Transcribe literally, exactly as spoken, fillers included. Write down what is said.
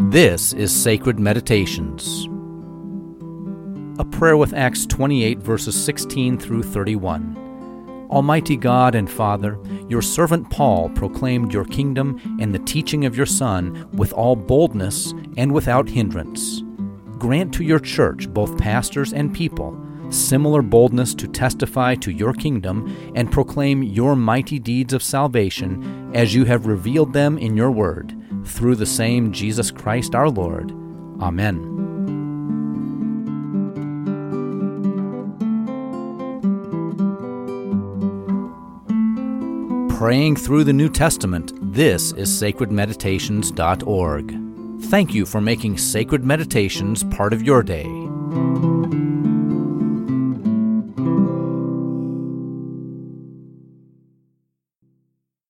This is Sacred Meditations. A prayer with Acts twenty-eight, verses sixteen through thirty-one. Almighty God and Father, your servant Paul proclaimed your kingdom and the teaching of your Son with all boldness and without hindrance. Grant to your church, both pastors and people, similar boldness to testify to your kingdom and proclaim your mighty deeds of salvation as you have revealed them in your word, through the same Jesus Christ our Lord. Amen. Praying through the New Testament, this is sacred meditations dot org. Thank you for making Sacred Meditations part of your day.